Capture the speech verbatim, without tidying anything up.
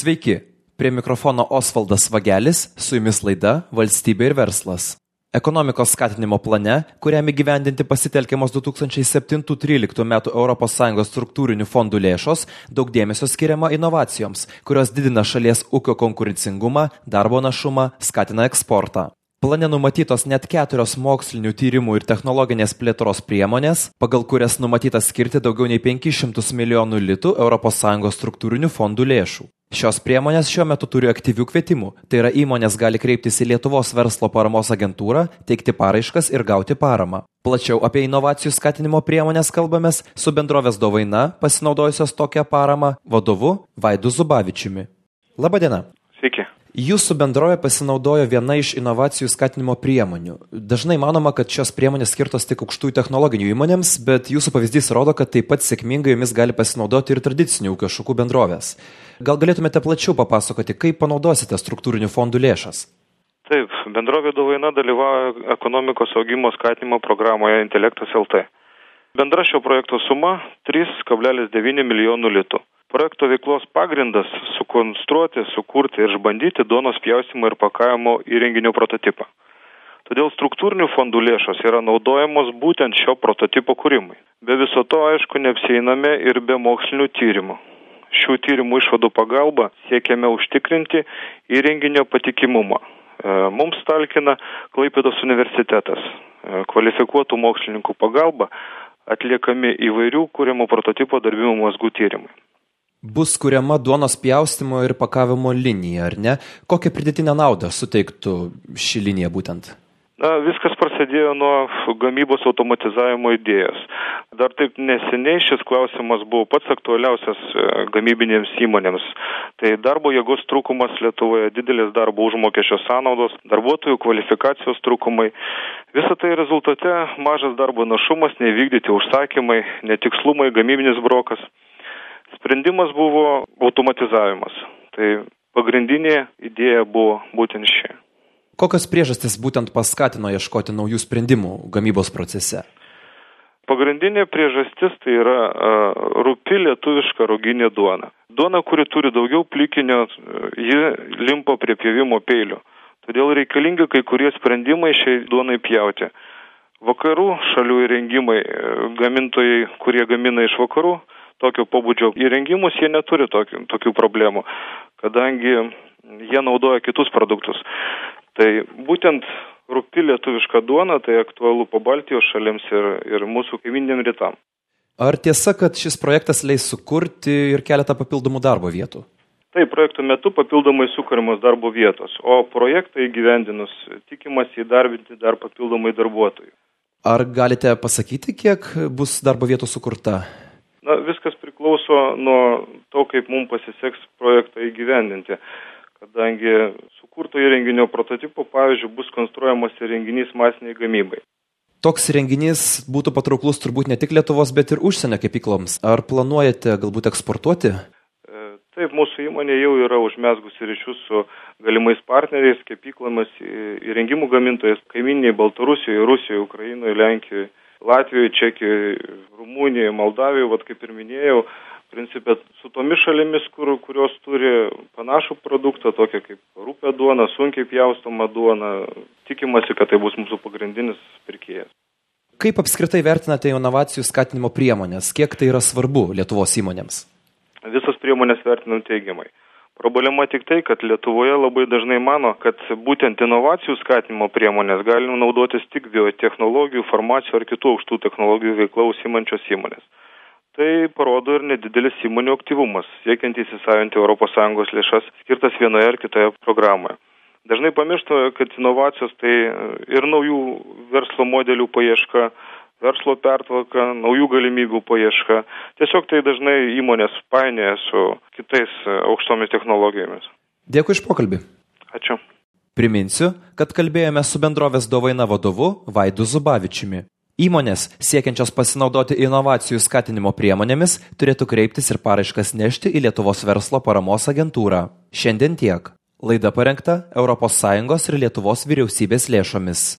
Sveiki, prie mikrofono Osvaldas Vagelis, su jumis laida Valstybė ir verslas. Ekonomikos skatinimo plane, kuriam įgyvendinti pasitelkiamos du tūkstančiai septintų tryliktų metų Europos Sąjungos struktūrinių fondų lėšos, daug dėmesio skiriama inovacijoms, kurios didina šalies ūkio konkurencingumą, darbo našumą, skatina eksportą. Plane numatytos net keturios mokslinių tyrimų ir technologinės plėtros priemonės, pagal kurias numatyta skirti daugiau nei penkis šimtus milijonų litų Europos Sąjungos struktūrinių fondų lėšų. Šios priemonės šiuo metu turi aktyvių kvietimų, tai yra įmonės gali kreiptis į Lietuvos verslo paramos agentūrą, teikti paraiškas ir gauti paramą. Plačiau apie inovacijų skatinimo priemonės kalbamės su bendrovės Dovaina, pasinaudojusios tokią paramą, vadovu Vaidu Zubavičiumi. Labadiena. Sveiki. Jūsų bendrovė pasinaudojo viena iš inovacijų skatinimo priemonių. Dažnai manoma, kad šios priemonės skirtos tik aukštųjų technologinių įmonėms, bet jūsų pavyzdys rodo, kad taip pat sėkmingai jomis gali pasinaudoti ir tradicinių ūkio šakų bendrovės. Gal galėtumėte plačiau papasakoti, kaip panaudosite struktūrinių fondų lėšas? Taip, bendrovė Dovaina dalyvauja ekonomikos augimo skatinimo programoje Intelektas L T. Bendra šio projekto suma trys kablelis devyni milijonų litų. Projekto veiklos pagrindas – sukonstruoti, sukurti ir išbandyti duonos pjaustymo ir pakavimo įrenginio prototipą. Todėl struktūrinių fondų lėšos yra naudojamos būtent šio prototipo kūrimui. Be viso to, aišku, neapsieiname ir be mokslinių tyrimų. Šių tyrimų išvadų pagalba siekiame užtikrinti įrenginio patikimumą. Mums talkina Klaipėdos universitetas. Kvalifikuotų mokslininkų pagalba atliekami įvairių kūrimo prototipo darbinių mazgų tyrimai. Bus kuriama duonos pjaustymo ir pakavimo linija, ar ne? Kokią pridėtinę naudą suteiktų ši linija būtent? Na, viskas prasidėjo nuo gamybos automatizavimo idėjos. Dar taip neseniai šis klausimas buvo pats aktualiausias gamybinėms įmonėms. Tai darbo jėgos trūkumas Lietuvoje, didelis darbo užmokesčio sąnaudos, darbuotojų kvalifikacijos trūkumai. Visą tai rezultate mažas darbo našumas, nevykdyti užsakymai, netikslumai, gamybinis brokas. Sprendimas buvo automatizavimas. Tai pagrindinė idėja buvo būtent ši. Kokios priežastys būtent paskatino ieškoti naujų sprendimų gamybos procese? Pagrindinė priežastis tai yra uh, rupi lietuviška ruginė duona. Duona, kuri turi daugiau plikinio, ji limpo prie pjovimo peilio. Todėl reikalingi kai kurie sprendimai šiai duonai pjauti. Vakarų šalių įrengimai, gamintojai, kurie gamina iš vakarų, tokio pobūdžio įrengimus, jie neturi tokių, tokių problemų, kadangi jie naudoja kitus produktus. Tai būtent rupi lietuviška duona, tai aktualu Pabaltijos šalims ir, ir mūsų kaimyniniam rytam. Ar tiesa, kad šis projektas leis sukurti ir keletą papildomų darbo vietų? Taip, projekto metu papildomai sukuriamos darbo vietos, o projektą įgyvendinus tikimasi įdarbinti dar papildomai darbuotojų. Ar galite pasakyti, kiek bus darbo vietų sukurta? Na, viskas priklauso nuo to, kaip mums pasiseks projektą įgyvendinti, kadangi sukurto įrenginio prototipo, pavyzdžiui, bus konstruojamas įrenginys masiniai gamybai. Toks įrenginys būtų patrauklus turbūt ne tik Lietuvos, bet ir užsienio kepykloms. Ar planuojate galbūt eksportuoti? Taip, mūsų įmonė jau yra užmezgusi ryšius su galimais partneriais, kepyklomis, įrengimų gamintojais, kaimyniniai Baltarusijoje, Rusijoje, Ukrainoje, Lenkijoje, Latvijoje, Čekijoje, Rumunijoje, Moldavijoje, vat kaip ir minėjau, principė su tomis šalimis, kur, kurios turi panašų produktą, tokią kaip rupę duoną, sunkiai pjaustoma duona, tikimasi, kad tai bus mūsų pagrindinis pirkėjas. Kaip apskritai vertinate inovacijų skatinimo priemonės? Kiek tai yra svarbu Lietuvos įmonėms? Visas priemonės vertinam teigiamai. Problema tik tai, kad Lietuvoje labai dažnai mano, kad būtent inovacijų skatinimo priemonės galima naudotis tik biotechnologijų, farmacijų ar kitų aukštų technologijų veikla užsiimančios įmonės. Tai parodo ir nedidelis įmonių aktyvumas, siekiant įsisavinti Europos Sąjungos lėšas skirtas vienoje ar kitoje programoje. Dažnai pamiršta, kad inovacijos tai ir naujų verslo modelių paieška, verslo pertvarka, naujų galimybių paieška. Tiesiog tai dažnai įmonės painioja su kitais aukštomis technologijomis. Dėkui iš pokalbį. Ačiū. Priminsiu, kad kalbėjome su bendrovės Dovaina vadovu Vaidu Zubavičiumi. Įmonės, siekiančios pasinaudoti inovacijų skatinimo priemonėmis, turėtų kreiptis ir paraiškas nešti į Lietuvos verslo paramos agentūrą. Šiandien tiek. Laida parengta Europos Sąjungos ir Lietuvos vyriausybės lėšomis.